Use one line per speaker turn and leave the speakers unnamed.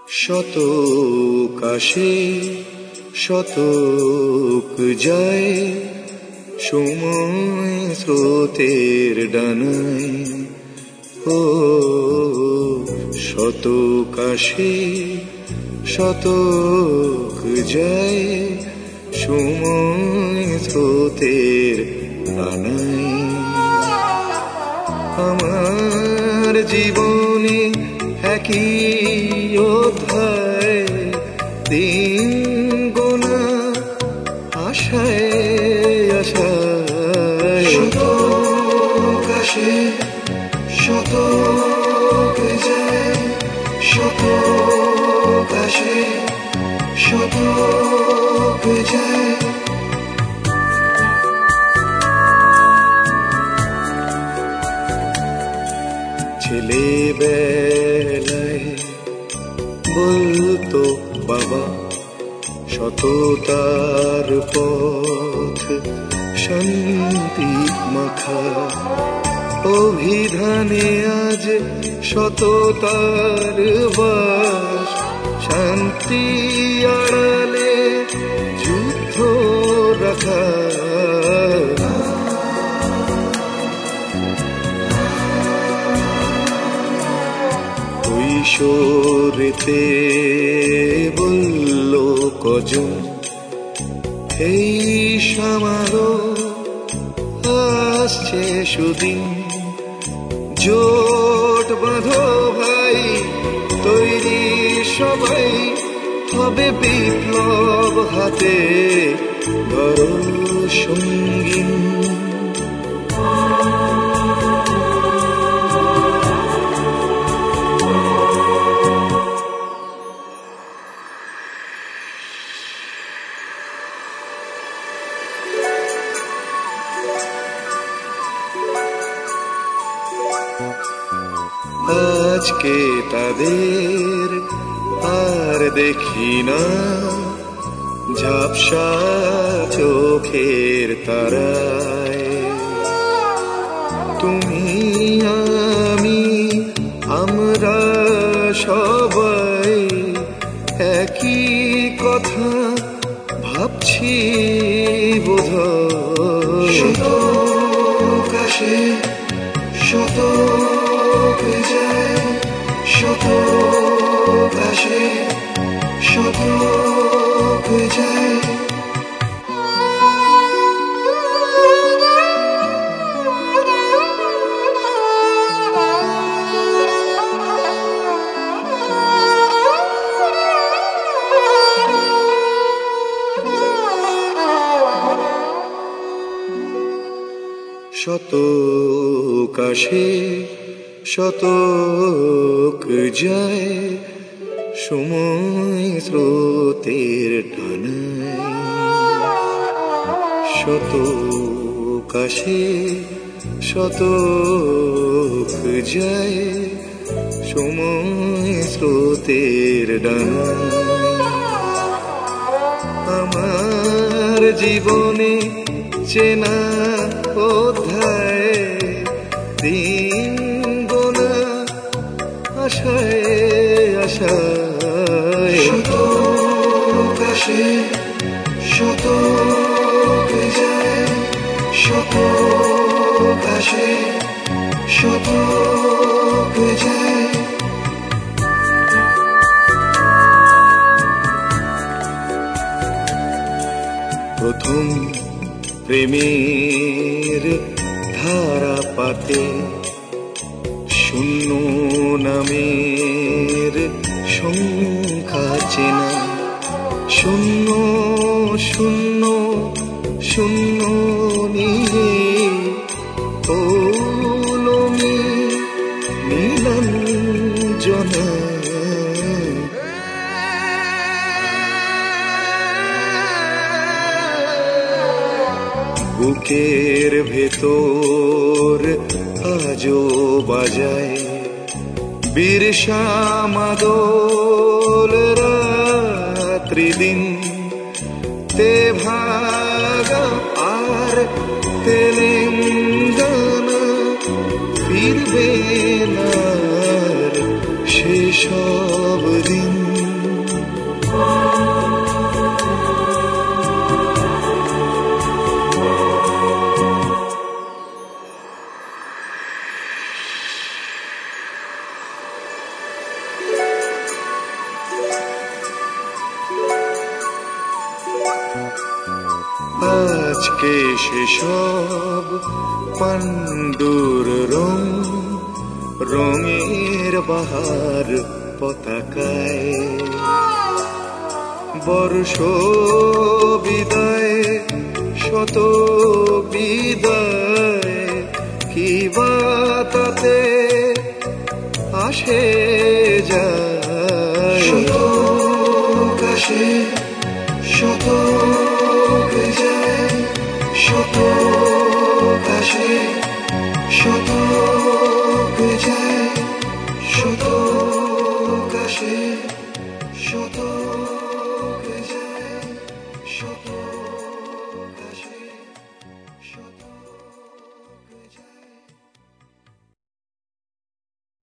শতক আসে শতক যায়, সময় স্রোতের ডানায়। ও শতক আসে শতক যায়, সময় স্রোতের ডানায়। আমার জীবনে একই অধ্যায়, দিন গোনা আশায় আশায়। শতক আসে শতক যায়, শতক আসে শতক যায়। ছেলেবেলায় বলতো বাবা, সততার পথ শান্তি মাখা। অভিধানে আজ সততার বাস, শান্তি আড়ালে যুদ্ধ রাখা। কৈশোরেতে বলল কজন, এই সামারো আসছে সুদিন। জোট বাঁধো ভাই, তৈরি সবাই, হবে বিপ্লব হাতে ধরো সঙ্গীন। আজকে তাদের আর দেখি না, ঝাপসা চোখের তারায়। তুমি আমি আমরা সবাই একই কথা ভাবছি বোধহয়। শতক আসে শতক যায়, শতক আসে শতক যায়। শতক আসে শতক যায়, সময় স্রোতের টানায়। শতক আসে শতক যায়, সময় স্রোতের ডানায়। আমার জীবনে চেনা অধ্যায়, দিন গোনা আশায় আশায়। শতক আসে শতক যায়, শতক আসে শতক যায়। প্রথম প্রেমের ধারা পাতে শূন্য নামের সংখ্যা চেনা। শূন্য শূন্য শূন্য নিয়ে পৌলমী নীলাঞ্জনা। বুকের ভেতর আজও বাজায় বিরসা মাদল। রাত্রি দিন তে ভাগা আর তেলেঙ্গানা, ফিরবে না সেসব দিন। আজকে সেসব পাণ্ডুর রং রঙের বাহার পতাকায় বর্ষ বিদায় শত বিদায় কি বা তাতে আসে যায় শত কাশে শত যায় শত কাশে শত